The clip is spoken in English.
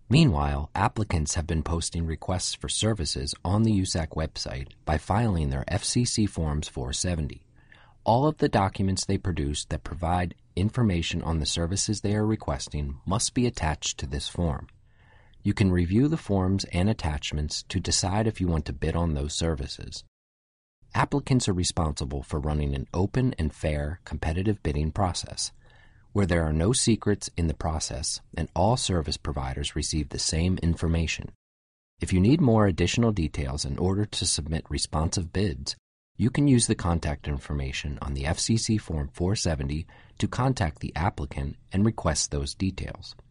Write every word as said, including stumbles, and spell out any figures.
Meanwhile, applicants have been posting requests for services on the U S A C website by filing their F C C Forms four seventy. All of the documents they produce that provide information on the services they are requesting must be attached to this form. You can review the forms and attachments to decide if you want to bid on those services. Applicants are responsible for running an open and fair competitive bidding process, where there are no secrets in the process and all service providers receive the same information. If you need more additional details in order to submit responsive bids, you can use the contact information on the F C C Form four seventy to contact the applicant and request those details.